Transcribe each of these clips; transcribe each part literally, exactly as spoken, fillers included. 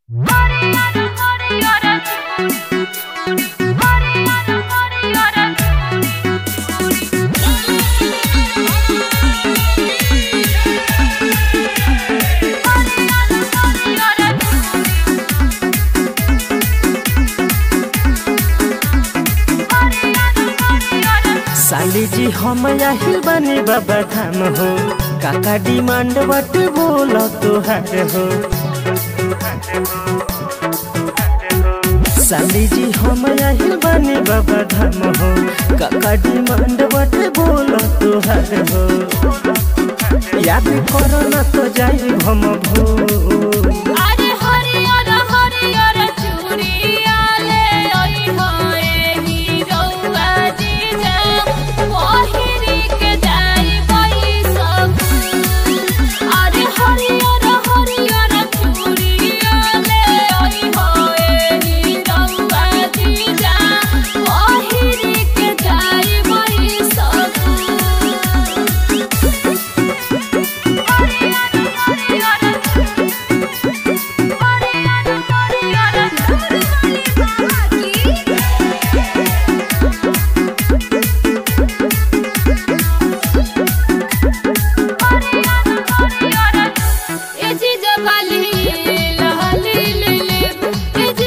साली जी हम आहिल बने बाबा धाम हो, काका डिमांड बट बोला तुहार हो। साली जी हम आहिल बने बाबा धाम हो, काका डिमांड बट बोला तुहार हो। याद करो ना तो जाई हम भो।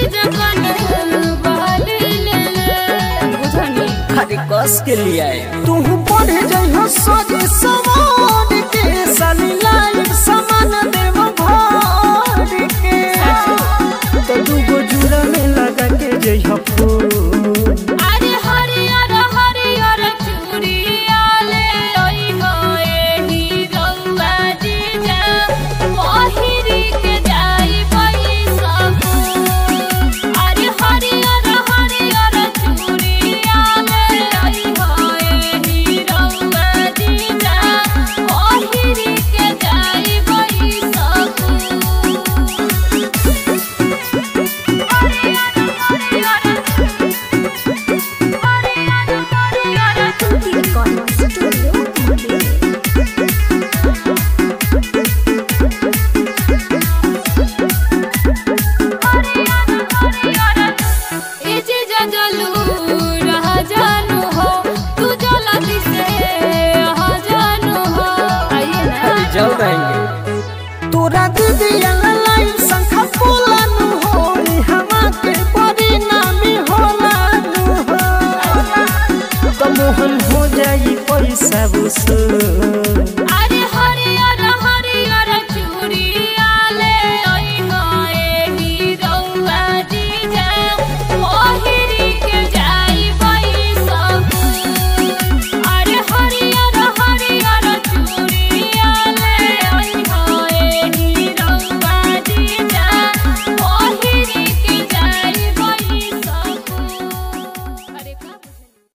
कस के लिए आए तू